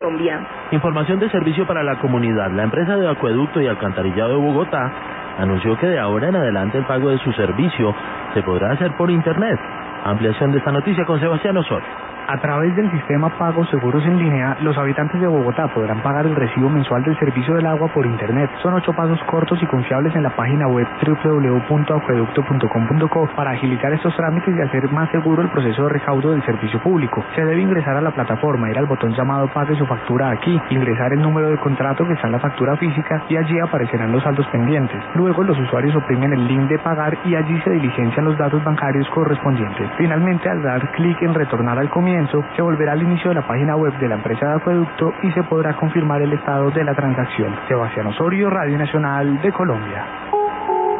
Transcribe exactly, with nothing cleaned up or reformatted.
Colombia. Información de servicio para la comunidad. La empresa de acueducto y alcantarillado de Bogotá anunció que de ahora en adelante el pago de su servicio se podrá hacer por internet. Ampliación de esta noticia con Sebastián Osorio. A través del sistema Pagos Seguros en Línea, los habitantes de Bogotá podrán pagar el recibo mensual del servicio del agua por Internet. Son ocho pasos cortos y confiables en la página web doble u doble u doble u punto acueducto punto com punto co para agilizar estos trámites y hacer más seguro el proceso de recaudo del servicio público. Se debe ingresar a la plataforma, ir al botón llamado Pague su factura aquí, ingresar el número de contrato que está en la factura física y allí aparecerán los saldos pendientes. Luego los usuarios oprimen el link de pagar y allí se diligencian los datos bancarios correspondientes. Finalmente, al dar clic en retornar al comienzo, se volverá al inicio de la página web de la empresa de acueducto y se podrá confirmar el estado de la transacción. Sebastián Osorio, Radio Nacional de Colombia.